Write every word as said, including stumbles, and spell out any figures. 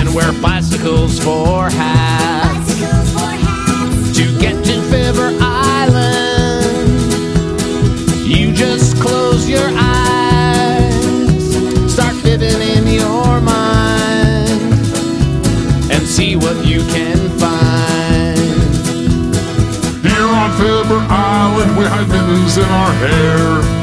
and wear bicycles for hats. Bicycles for hats. To get to Fibber Island, you just close your eyes, start fibbing in your mind, and see what you can find. Here on Fibber Island, we hide mittens in our hair.